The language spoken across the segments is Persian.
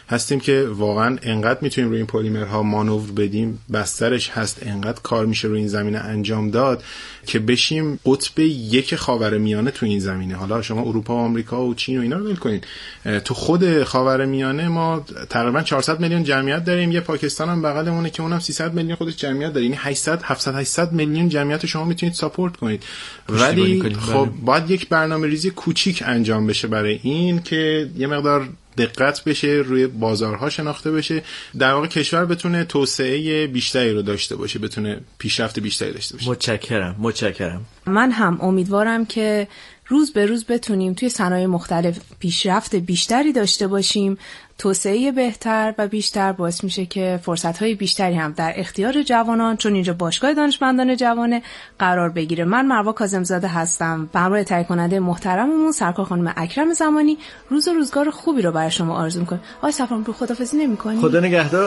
هستیم که واقعا انقدر میتونیم روی این پلیمرها مانور بدیم، بسترش هست، انقدر کار میشه روی این زمینه انجام داد که بشیم قطب یک خاورمیانه تو این زمینه. حالا شما اروپا و آمریکا و چین و اینا رو ول کنین، تو خود خاورمیانه ما تقریبا 400 میلیون جمعیت داریم، یه پاکستان هم بغلمونه که اونم 300 میلیون خودش جمعیت داره، یعنی 700 میلیون جمعیت شما میتونید ساپورت کنید. ولی خب باید یک برنامه‌ریزی کوچیک انجام بشه برای این که یه مقدار دقت بشه، روی بازارها شناخته بشه، در واقع کشور بتونه توسعه بیشتری رو داشته باشه، بتونه پیشرفت بیشتری داشته باشه. متشکرم. من هم امیدوارم که روز به روز بتونیم توی صنایع مختلف پیشرفت بیشتری داشته باشیم. توسعه بهتر و بیشتر باعث میشه که فرصت‌های بیشتری هم در اختیار جوانان، چون اینجا باشگاه دانشمندان جوانه، قرار بگیره. من مروه کاظم‌زاده هستم. به همراه تهیه کننده محترممون سرکار خانم اکرم زمانی، روز و روزگار خوبی رو برای شما آرزو می‌کنم. آقای صفران، رو خدافظی نمی‌کنی؟ خدا نگهدار.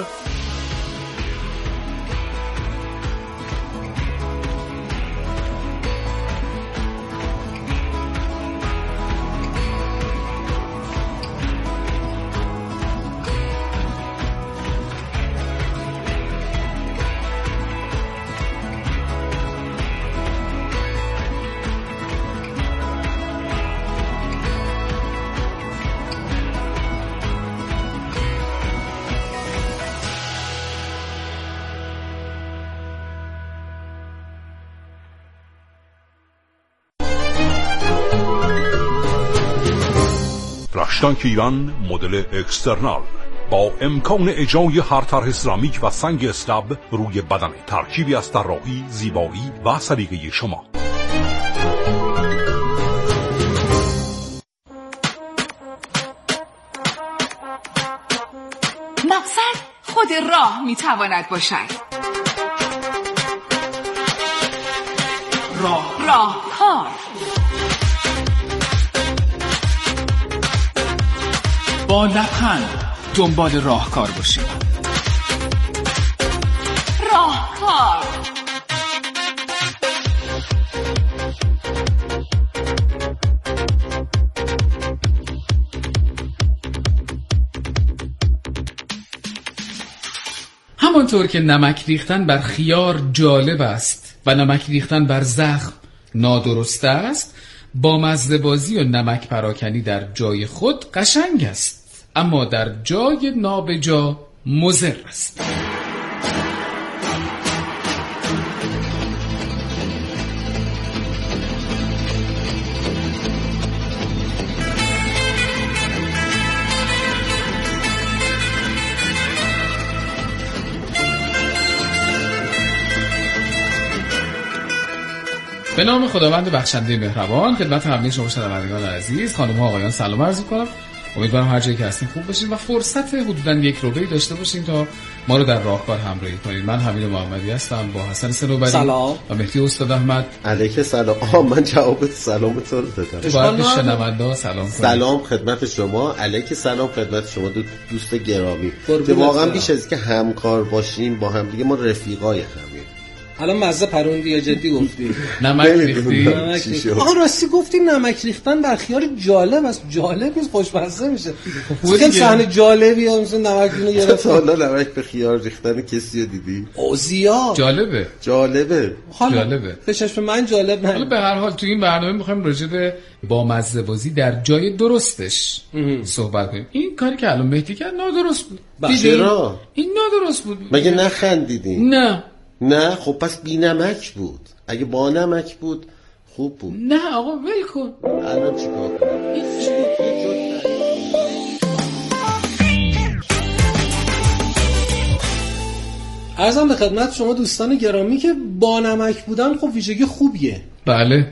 رشتانک ایران مدل اکسترنال با امکان اجرای هر طرح سرامیک و سنگ اسلب روی بدن، ترکیبی از طراحی، زیبایی و سلیقه شما. مقصد خود راه میتواند باشد. راهکار با لبخند دنبال راهکار باشید. راهکار همانطور که نمک ریختن بر خیار جالب است و نمک ریختن بر زخم نادرست است، با مزه بازی و نمک پراکنی در جای خود قشنگ است، اما در جای نابجا مضر است. به نام خداوند بخشنده مهربان، خدمت همه شما شنوندگان عزیز، خانم ها آقایان سلام عرض می‌کنم. امیدوارم هر جایی که هستین خوب باشین و فرصت حدوداً یک ربعی داشته باشین تا ما رو در راهکار همراهی کنید. من حمید محمدی هستم با حسن صنوبری سلام و مهدی استاد احمد. علیک سلام. من جواب سلام تو رو دادم. باید شنونده سلام کنید. سلام خدمت شما. علیک سلام خدمت شما دوست گرامی. واقعا بیش از که همکار باشیم با هم دیگه ما رفیقای همیم. الان مزه پروندی یا جدی گفتی؟ نمک ریختی؟ آها راستی گفتی نمک ریختن بر خیار جالب است. جالب نیست، خوشمزه میشه. خیلی صحنه جالبی ها، مثلا نمک اینو گرفت. حالا نمک به خیار ریختن کسی رو دیدی؟ او زیاد جالبه. به چشم من جالب نه. حالا به هر حال تو این برنامه میخوایم راجع به با مزه بازی در جای درستش صحبت کنیم. این کاری که الان مهدی کرد نادرست بود. چرا؟ این نادرست بود. مگه نخندیدین؟ نه خب پس بی نمک بود. اگه با نمک بود خوب بود. نه آقا ول کن. الان چیکار کنم؟ عرضم به خدمت شما دوستان گرامی که با نمک بودن خب ویژگی خوبیه. بله.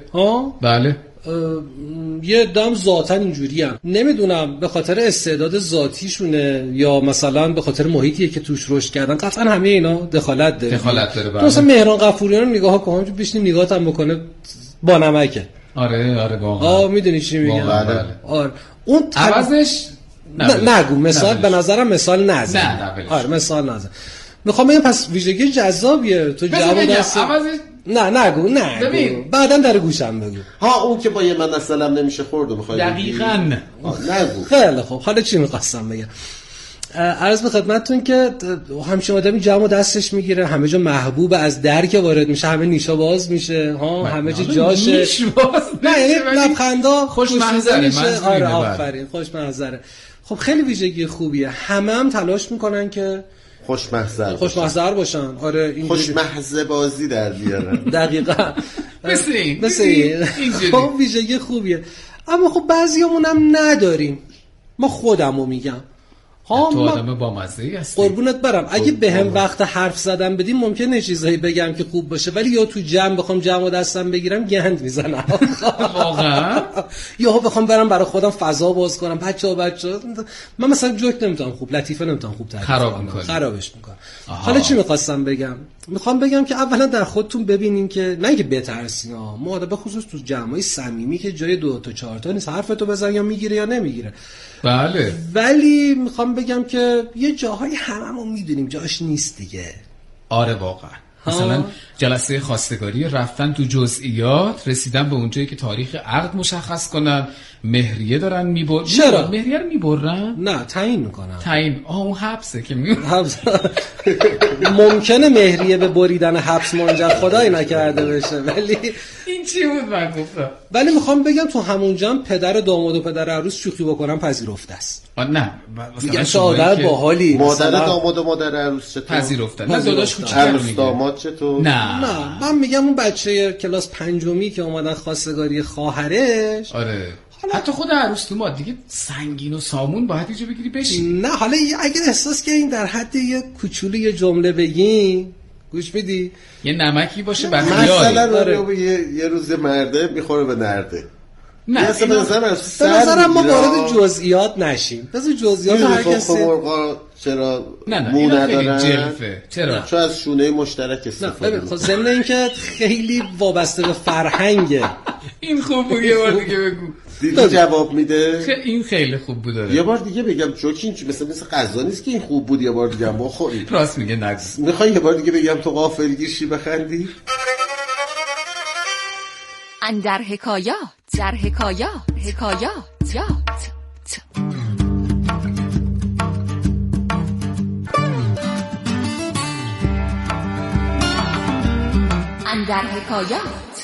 یه دم ذاتن اینجوری هم نمیدونم به خاطر استعداد ذاتیشونه یا مثلا به خاطر محیطیه که توش رشد کردن، قطعا همه اینا دخالت داره. مثلا مهران قفوریان رو نگاه کن، همونجوری بشینیم نگاهت هم بکنه با نمکه. آره واقعا. میدونی چی میگم؟ آره اون عوضش نگو مثال به نظرم مثال نزن. آره مثال نزن. میخوام بگم پس ویژگی جذابیه تو جواب دست. نگو بعداً در گوشم بگو. اون که با یه من اصلا نمیشه خورد و میخوای دقیقاً نگو. خیلی خوب، حالا چی می‌خواستم بگم؟ عرض به خدمتتون که همچین آدمی جمع دستش میگیره، همه جا محبوب، از در که وارد میشه همه نیشا باز میشه ها، همه جا جاشه، نیش باز نه یعنی لبخندا خوش منظره میشه. آره آفرین، خوش منظره. خب خیلی ویژگی خوبیه. هم تلاش میکنن که خوشمحضر باشن. آره این خوشمحضر بازی در بیارن. دقیقاً مثل این. خب ویژگی خوبیه. اما خب بعضیامون هم نداریم. ما خودمو میگم تو آدم با مزه‌ای هستی. قربونت برم. اگه بهم وقت حرف زدن بدیم ممکنه چیزایی بگم که خوب باشه، ولی یا تو جمع بخوام جمع دستم بگیرم گند میزنم واقعا. یا بخوام برم برای خودم فضا باز کنم، بچه‌ها من مثلا جوک نمیتونم خوب، لطیفه نمیتونم خوب تعریف کنم، خرابش میکنم. حالا چی می‌خواستم بگم؟ میخوام بگم که اولا در خودتون ببینین که نه که بترسین ها، ما به خصوص تو جمعای صمیمی که جای 2 تا 4 تا نیست، حرفتو بزن یا میگیره یا نمیگیره. بله. ولی میخوام بگم که یه جاهای هممون میدونیم جاش نیست دیگه. آره واقعا. مثلا جلسه خواستگاری رفتن تو جزئیات، رسیدن به اونجایی که تاریخ عقد مشخص کنن، مهریه دارن میبرن. چرا؟ مهریه رو میبرن؟ نه تعیین میکنن. اون حبسه که ممکنه مهریه به بریدن حبس منجر خدای نکرده بشه، ولی این چی بود من گفتم؟ ولی میخوام بگم تو همونجا هم پدر داماد و پدر عروس شوخی بکنن پذیرفته است. نه مثلا شادر باحالی، مادر داماد و مادر عروس چطور پذیرفتن؟ نه داداش کوچیک‌تر میگه. داماد چطور؟ نه من میگم اون بچه کلاس 5 که اومدن خواستگاری خواهرش. آره حتی خود عروس تو ما دیگه سنگین و سامون باید یه جا بگیری بشین. نه حالا اگه احساس کردین در حد یه کوچولو یه جمله بگین، گوش بدی، یه نمکی باشه بر خیال. مثلا یه روز مرده میخوره به نرده. نه به نظرم ما وارد جزئیات نشیم. بذار جزئیات هر کسی. چرا مو ندارن؟ جلفه. چرا؟ چون از شونه مشترک استفاده می‌کنن. خب ضمن اینکه خیلی وابسته به فرهنگه. این خوب بود، یه بار دیگه بگو. دیگه جواب میده. این خیلی خوب بود. یه بار دیگه بگم جوکین مثل غذا نیست که این خوب بود یه بار دیگه هم بخوری. راست میگه نگو. میخوای یه بار دیگه بگم تو غافلگیر شی بخندی؟ اندر حکایات در حکایات اندر حکایات.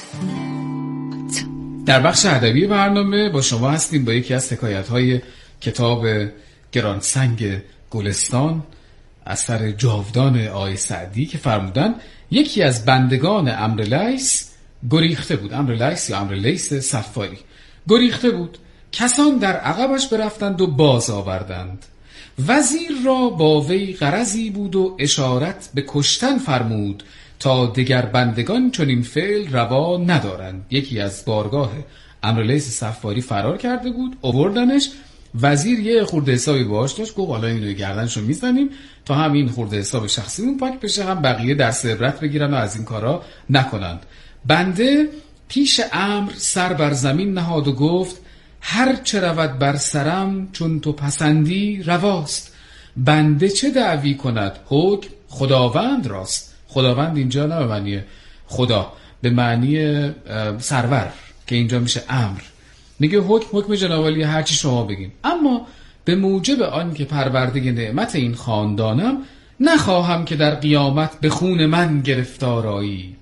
در بخش ادبی برنامه با شما هستیم با یکی از حکایت‌های کتاب گرانسنگ گلستان اثر جاودان آقای سعدی که فرمودن یکی از بندگان عمرو لیث گریخته بود. عمرو لیث یا عمرو لیث صفاری گریخته بود. کسان در عقبش برفتند و باز آوردند. وزیر را با وی غرضی بود و اشارت به کشتن فرمود تا دیگر بندگان چون این فعل روا ندارند. یکی از بارگاه عمرو لیث صفاری فرار کرده بود، آوردنش. وزیر یه خورده حسابی باهاش داشت، گفت حالا اینو گردنشو میزنیم تا هم این خورده حساب شخصیمون پاک بشه، هم بقیه درس عبرت بگیرن و از این کارا نکنند. بنده پیش عمرو سر بر زمین نهاد و گفت هر چه رود بر سرم چون تو پسندی رواست. بنده چه دعوی کند؟ حکم خداوند راست. خداوند اینجا نه به معنی خدا، به معنی سرور که اینجا میشه امر. میگه حکم جناب عالی هر چی شما بگین، اما به موجب آن که پرورده نعمت این خاندانم نخواهم که در قیامت به خون من گرفتار آیی.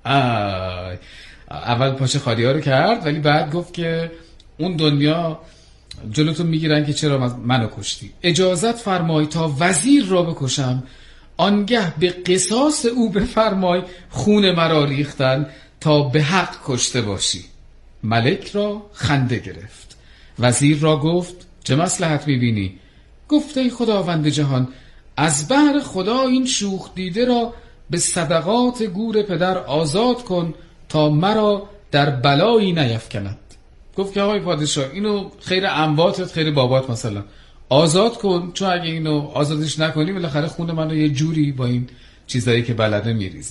اول پاچه خالی ها رو کرد، ولی بعد گفت که اون دنیا جلوتون میگیرن که چرا منو کشتی. اجازت فرمای تا وزیر را بکشم، آنگه به قصاص او بفرمای خون مرا ریختن تا به حق کشته باشی. ملک را خنده گرفت. وزیر را گفت چه مصلحت میبینی؟ گفت ای خداوند جهان، از بهر خدا این شوخ دیده را به صدقات گور پدر آزاد کن تا مرا در بلایی نیفکند. گفت که آقای پادشاه اینو خیر امواتت خیر بابات مثلا آزاد کن، چون اگه اینو آزادش نکنی بالاخره خون منو یه جوری با این چیزایی که بلده میریزه.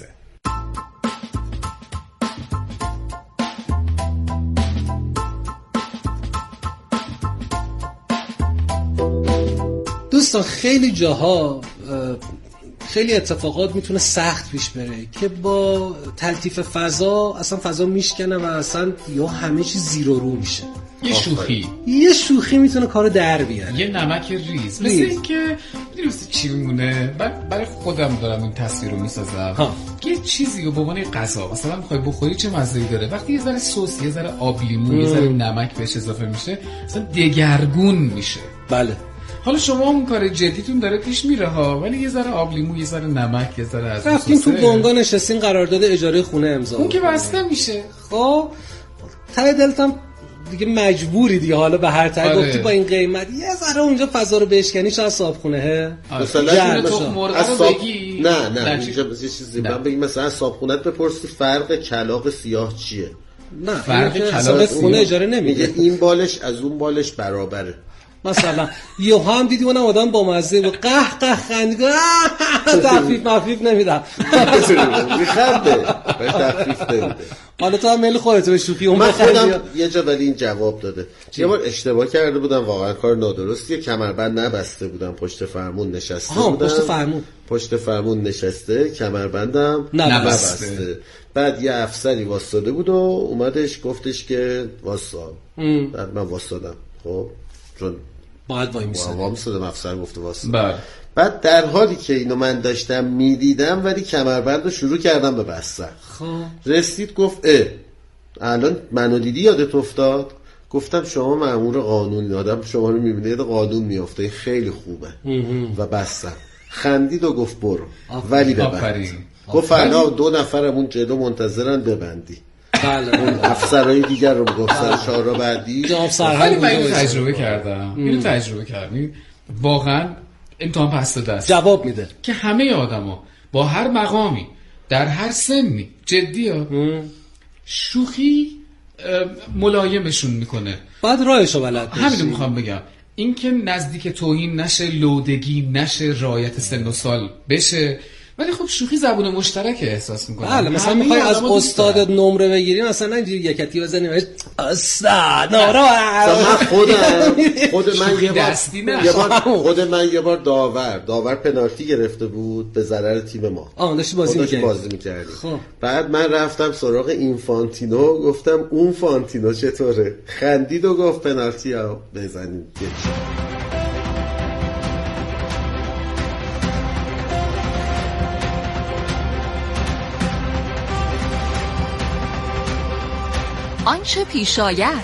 دوستان خیلی جاها خیلی اتفاقات میتونه سخت پیش بره که با تلطیف فضا اصلا فضا میشکنه و اصلا یا همه چیز زیر و رو میشه. یه شوخی میتونه کارو در بیاره، یه نمک ریز. مثل این که چی میمونه؟ برای خودم دارم این تصویر رو میسازم. یه چیزی رو به عنوان غذا مثلا میخوای بخوری چه مزه‌ای داره، وقتی یه ذره سس، یه ذره آب لیمو، یه ذره نمک بهش اضافه میشه مثلا دگرگون میشه. بله. حالا شما اون کار جدیتون داره پیش میره ها، ولی یه ذره آب لیمو، یه ذره نمک، یه ذره از رفتین تو بونگا نشستین قرارداد اجاره خونه امضا اون که بسته میشه. خب ته دلتم دیگه مجبوری دیگه، حالا به هر طریق گفتی با این قیمت یه ذره اونجا فضا رو بشکنی شاید صابخونه مثلا تو مرغ رو بگی نه اینجا یه چیزی من بگم مثلا صابخونت بپرسی فرق کلاغ سیاه چیه؟ نه فرق کلاغ خونه اجاره نمیده، این بالش از اون بالش برابره. مثلا یه هم دیدی اونم آدم با مزه و قه خندگاه تخفیف نمیدم میخنده بهش تخفیف نمیده. حالا تو هم میل خودت به شوخی اون من خودم یه جا ولی این جواب داده. یه بار اشتباه کرده بودم، واقعا کار نادرستیه، کمربند نبسته بودم، پشت فرمون نشسته بودم، پشت فرمون نشسته، کمربندم نبسته. بعد یه افسری واسطاده بود و اومدش گفتش که واسطا. بعد من واسطادم، خب چون باید وای میسادم افسر گفته واسطا. بعد در حالی که اینو من داشتم میدیدم ولی کمربند رو شروع کردم به بستن. رسید گفت الان منو دیدی یادت افتاد؟ گفتم شما مأمور قانونی، آدم شما رو میبینه یاد قانون میافته، خیلی خوبه و بستن. خندید و گفت برو ولی ببند. گفت فردا 2 نفرمون جلو منتظرن ببندی. بله اون افسرهای دیگر رو گفت سر شارا بعدی. ولی من اینو تجربه کردم. واقعا امتحان پس داده است. جواب میده که همه آدما با هر مقامی در هر سنی جدیه شوخی ملایمشون میکنه. بعد راهشو بلد باشی. همین رو میخوام بگم، این که نزدیک توهین نشه، لودگی نشه، رعایت سن و سال بشه. ولی خب شوخی زبون مشترک احساس میکنه. بله مثلا میخوای از استاد نمره بگیری، مثلا اینجوری یکتی بزنی استاد نمره. خود من یه بار داور پنالتی گرفته بود به ضرر تیم ما. داشتی بازی می‌کردی. بعد من رفتم سراغ اینفانتینو، گفتم اون فانتینو چطوره؟ خندید و گفت پنالتی ها بزنید. آنچه پیش آید.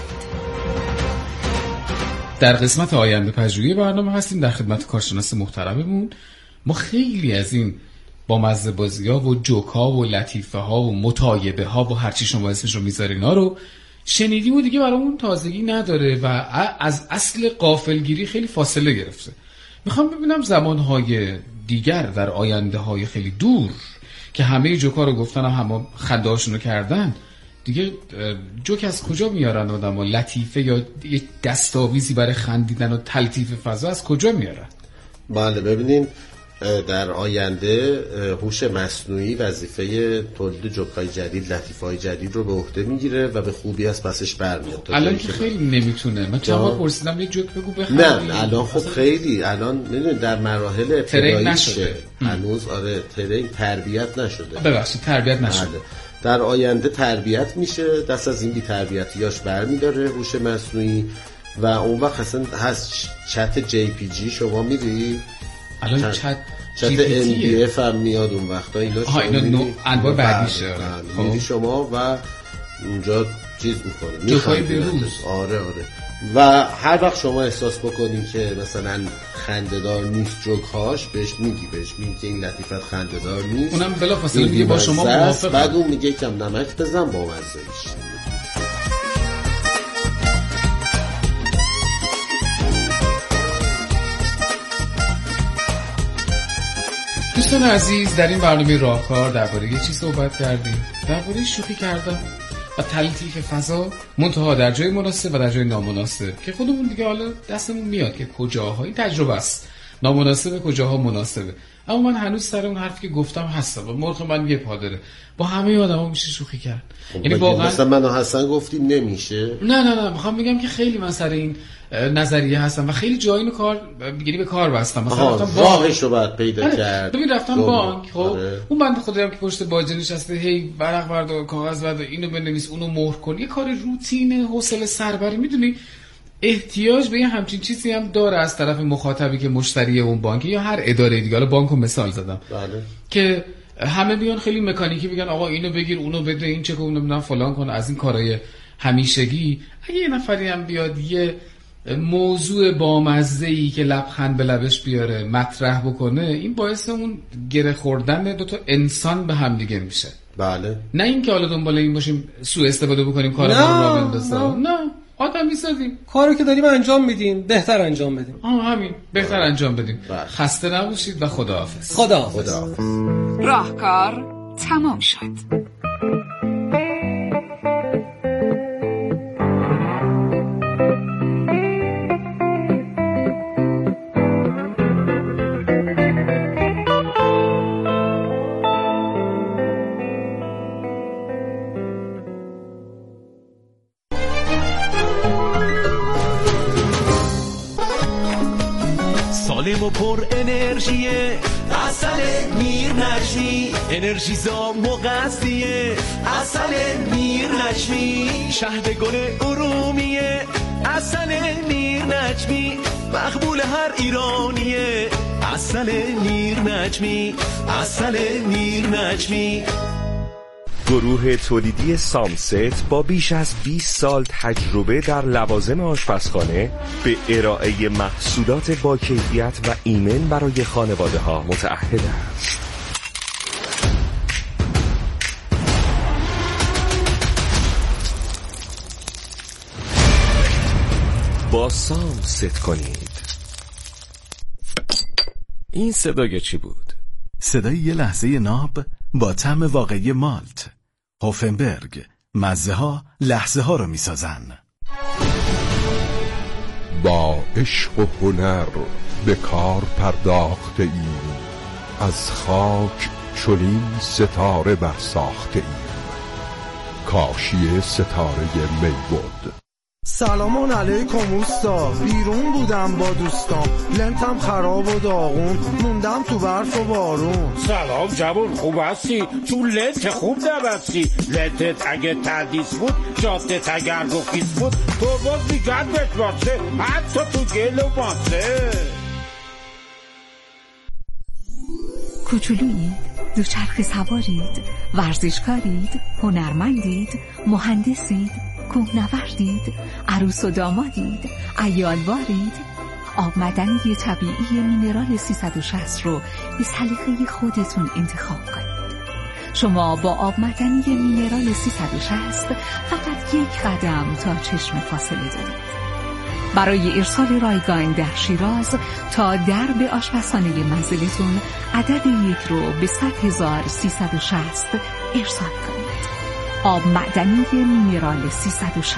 در قسمت آینده پژوهی برنامه هستیم در خدمت کارشناس محترممون. ما خیلی از این با مزه بازی‌ها و جوک‌ها و لطیفه‌ها و متایبه‌ها و هر چی شما اسمش رو می‌ذارین اینا رو شنیدیم و دیگه برامون تازگی نداره و از اصل غافلگیری خیلی فاصله گرفته. میخوام ببینم زمانهای دیگر در آینده‌های خیلی دور که همه جوک‌ها رو گفتن، همه خنده‌هاشون رو کردن، دیگه جوک از کجا میارن آدم ها؟ لطیفه یا یه دستاویزی برای خندیدن و تلطیف فضا از کجا میارن؟ بله ببینین در آینده هوش مصنوعی وظیفه تولید جوک‌های جدید، لطیفه‌های جدید رو به عهده میگیره و به خوبی از پسش برمیاد. الان که خیلی نمیتونه. من چند بار پرسیدم یه جوک بگو بخندی. نه الان خب خیلی الان میدونید در مراحل ابتداییشه هنوز. ترین تربیت نشده. ببخشید تربیت نشده. در آینده تربیت میشه، دست از این بی تربیتیاش برمیداره هوش مصنوعی و اون وقت اصلا هست چت جی پی جی شما میری الان چت MDF هم میاد اون وقتا اینا انواع بعدیشه. میری شما و اونجا چیز میکنه جوکای بروز. آره و هر وقت شما احساس بکنین که مثلا خنده‌دار نیست جوک‌هاش، بهش میگی که این لطیفت خنده‌دار نیست، اونم بلافاصله میگه با شما موافقم. بعد اون میگه کم نمک بزن با مزه میشه. دوستان عزیز، در این برنامه راهکار درباره یه چیز صحبت کردیم، درباره شوخی کردن و تلطیف فضا، منتها در جای مناسب و در جای نامناسب که خودمون دیگه حالا دستمون میاد که کجاهایی تجربه است، نامناسبه کجاها مناسبه. اما من هنوز سر اون حرفی که گفتم هستم و مرغ من یه پا داره. با همه آدما میشه شوخی کرد. یعنی واقعا مثلا من و حسن گفتیم نمیشه. نه میخوام بگم که خیلی من سر این نظریه هستم و خیلی جایی اینو کار بگیری به کار بستم. مثلا رفتم راهش رو بعد پیدا کرد. ببین رفتم بانک، خب اون بنده خدایم که پشت باجه نشسته، هی ورق بردار، کاغذ بردار، اینو بنویس، اونو مهر کن، یه کار روتین حوصله سربری، میدونی احتیاج به همچین چیزی هم داره از طرف مخاطبی که مشتری اون بانکی یا هر اداره دیگه. حالا بانکو مثال زدم. بله. که همه بیان خیلی مکانیکی بگن آقا اینو بگیر اونو بده این چه کنم فلان کن، از این کارهای همیشگی. اگه یه نفری هم بیاد یه موضوع بامزه‌ای که لبخند به لبش بیاره مطرح بکنه، این باعث اون گره خوردن دو تا انسان به هم دیگه میشه. بله. نه اینکه حالا دنبال این باشیم سوء استفاده بکنیم کار ما رو راه بندازیم. نه آدم میسازیم کارو که داریم انجام میدیم بهتر انجام بدیم. همین بهتر انجام بدیم. خسته نباشید و خداحافظ. خداحافظ. راهکار تمام شد. سالم و پر انرژیه، عسل میر نجمی، انرژیزا مغذیه، عسل میر نجمی، شهد گل ارومیه، عسل میر نجمی، مقبول هر ایرانیه، عسل میر نجمی، عسل میر نجمی. گروه تولیدی سامست با بیش از 20 سال تجربه در لوازم آشپزخانه به ارائه محصولات با کیفیت و ایمن برای خانواده ها متعهد است. با سامست کنید. این صدای چی بود؟ صدای یه لحظه ناب با طعم واقعی مالت. هوفنبرگ، مزه ها لحظه ها رو میسازن. با عشق و هنر به کار پرداخته ایم، از خاک چنین ستاره برساخته ایم. کاشی ستاره میبود. سلام علیکم اوستا، بیرون بودم با دوستام، لنتم خراب و داغون، موندم تو برف و بارون. سلام جوون، خوب هستی؟ تو لنت خوب نبستی، لنتت اگه تدیس بود، جادت اگر گفیز بود، تو باز میگن بتباسه، حتی تو گل و ماسه. کوچولویید، دوچرخه سوارید، ورزشکارید، هنرمندید، مهندسید، کوهنوردید، عروس و دامادید، عیالوارید. آب معدنی طبیعی مینرال 360 رو به سلیقه خودتون انتخاب کنید. شما با آب معدنی مینرال 360 فقط یک قدم تا چشم فاصله دارید. برای ارسال رایگان در شیراز تا درب آشپزخانه منزلتون عدد 1 رو به 100,360 ارسال کنید. آب معدنی مینرال 360.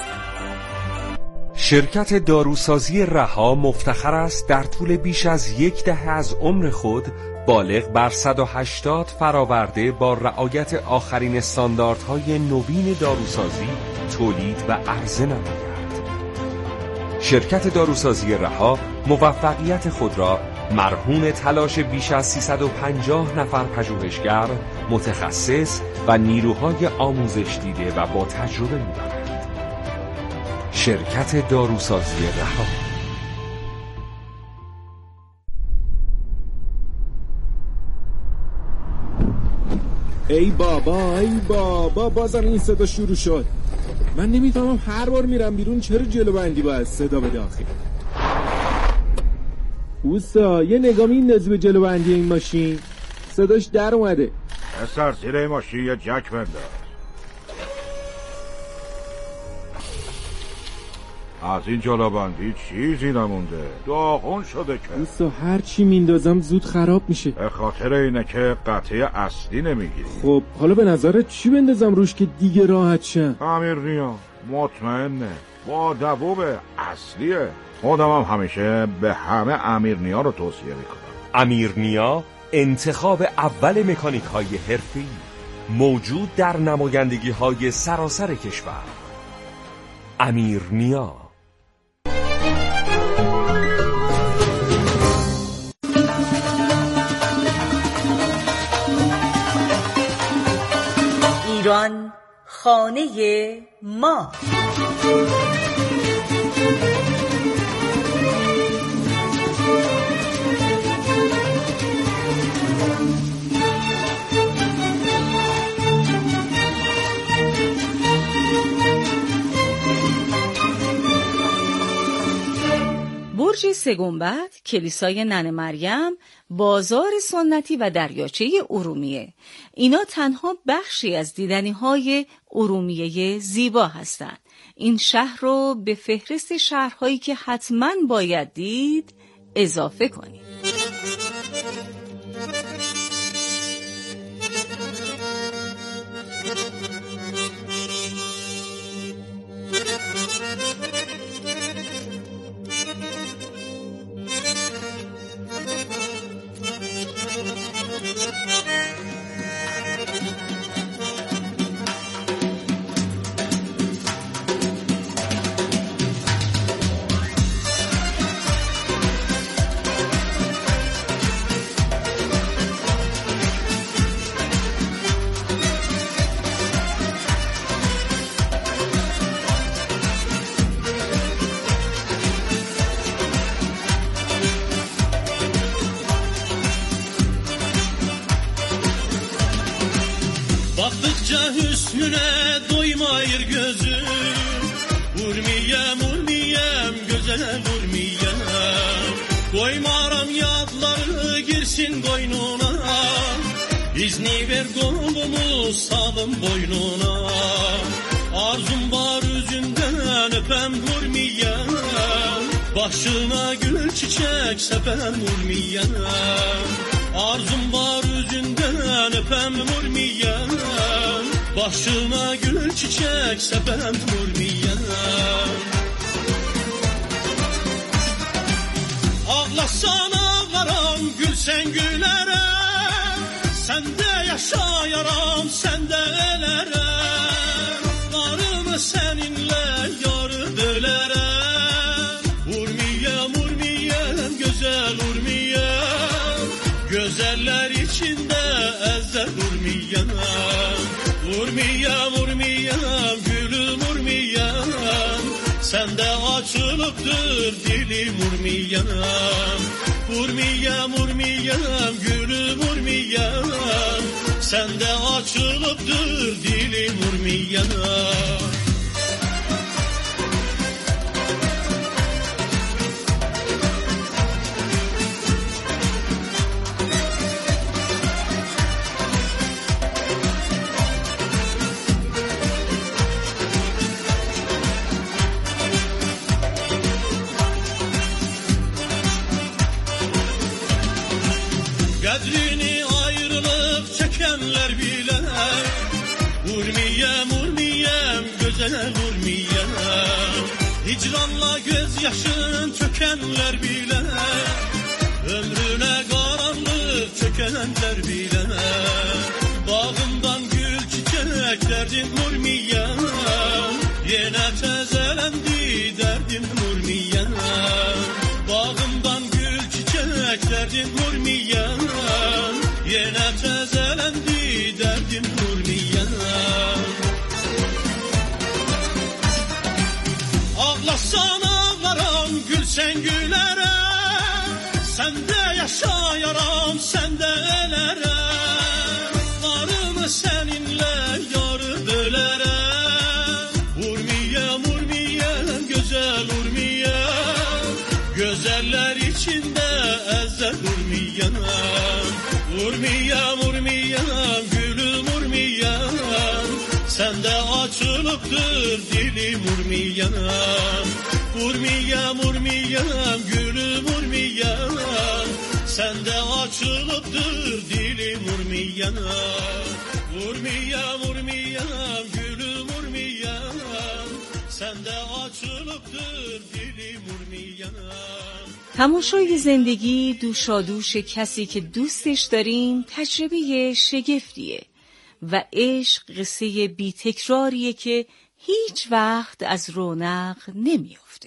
شرکت داروسازی رها مفتخر است در طول بیش از 10 دهه از عمر خود بالغ بر 180 فراورده با رعایت آخرین استانداردهای نوین داروسازی تولید و عرضه نماید. شرکت داروسازی رها موفقیت خود را مرهون تلاش بیش از 350 نفر پژوهشگر، متخصص و نیروهای آموزش دیده و با تجربه می‌برد. شرکت داروسازی رها. ای بابا بازم این صدا شروع شد. من نمیفهمم هر بار میرم بیرون چرا جلو بندی باید صدا بده آخه. اوستا یه نگاه میندازی به جلو بندی این ماشین، صداش در اومده. اصلا زیر این ماشین یه جک بنداز. از این جلو بندی چیزی نمونده، داغون شده که. اوستا هر چی میندازم زود خراب میشه. به خاطر اینه که قطعه اصلی نمیگیری. خب حالا به نظرت چی بندازم روش که دیگه راحت شم؟ امیرنیا مطمئنه، با دووب اصلیه. خودم هم همیشه به همه امیرنیا رو توصیه میکنم. امیرنیا انتخاب اول مکانیک های حرفه‌ای، موجود در نمایندگی های سراسر کشور. امیرنیا. ایران خانه ما. سه گنبد، کلیسای ننه مریم، بازار سنتی و دریاچه ارومیه. اینا تنها بخشی از دیدنی‌های ارومیه زیبا هستند. این شهر رو به فهرست شهرهایی که حتماً باید دید اضافه کنید. Baktıkça hüsnüne doymayır gözüm. Urmiyem, urmiyem, güzel urmiyem. Koymaram yadları girsin koynuna. İzni ver kolumu salım boynuna. Arzum var üzünden öpem urmiyem. Başına gül çiçek sepem urmiyem. Arzum var üzünden öpem urmiyem. Başına gül çiçek sepem urmiyem. Ağlasan ağlarım, gülsen gülerem. Sen de yaşa yaram, sen de elerem. Varımı seninle yarı bölerem. Urmiyem, urmiyem, güzel urmiyem. Gözeller içinde ezel urmiyem. Urmiyem, urmiyem, gülüm urmiyem. Sende açılıptır dilim urmiyem. Urmiyem, urmiyem, gülüm urmiyem. Sende açılıptır dilim urmiyem. Kadrini ayrılıp çekenler biler. Urmiyem, urmiyem, güzel urmiyem. Hicranla gözyaşın tökenler biler. Ömrüne karanlık çökenler biler. Bağımdan gül çiçek derdim urmiyem. Yine tezelendi derdim urmiyem. Bağımdan gül çiçek derdim urmiyem. Yine tezelendi derdim urmiyem. Ağlasan ağlarım, gülsen gülerem. Sen de yaşa yaram, sen de elerem. Varımı seninle yarı bölerem. Urmiyem, urmiyem, güzel urmiyem. Gözeller içinde ezel urmiyem. Urmiyem, urmiyem, gülüm urmiyem. Sende açılıptır dilim urmiyem. Urmiyem, urmiyem, gülüm urmiyem. Sende açılıptır dilim urmiyem. Urmiyem, urmiyem, gülüm urmiyem. Sende açılıptır dilim urmiyem. تماشای زندگی دوشادوش کسی که دوستش داریم تجربه شگفتیه و عشق قصه بی تکراریه که هیچ وقت از رونق نمیافته.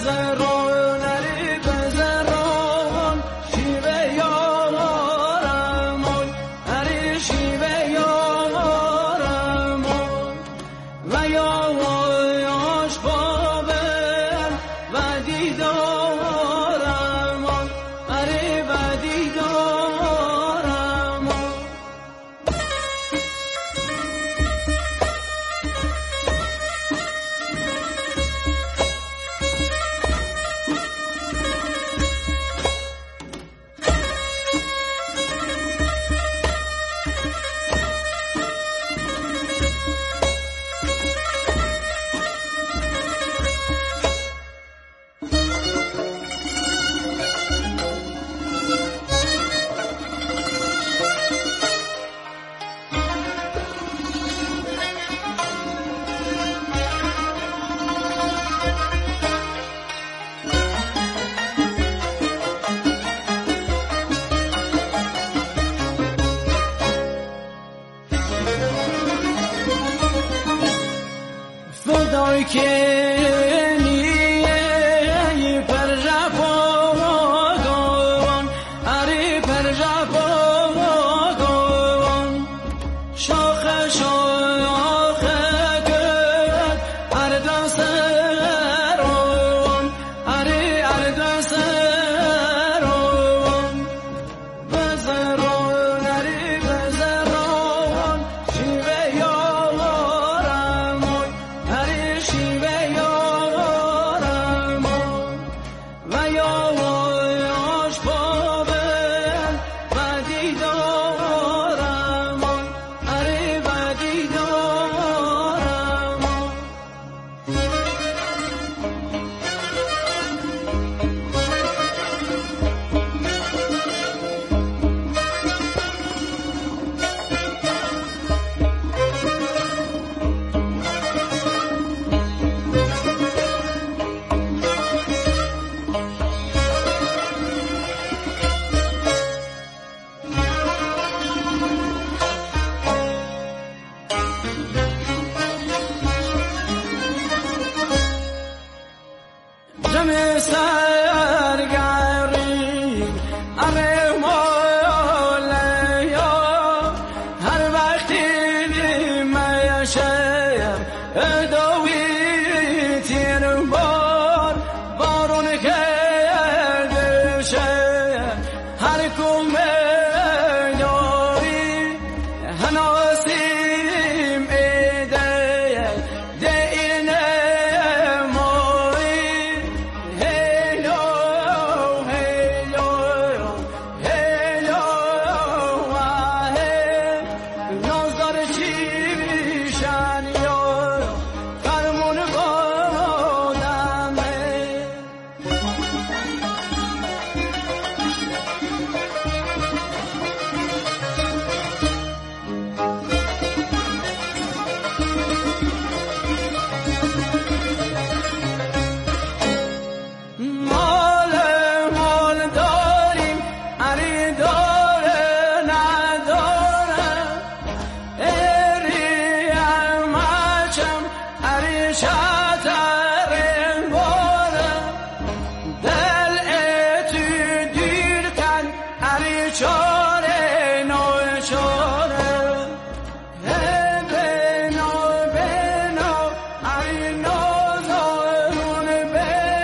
جمع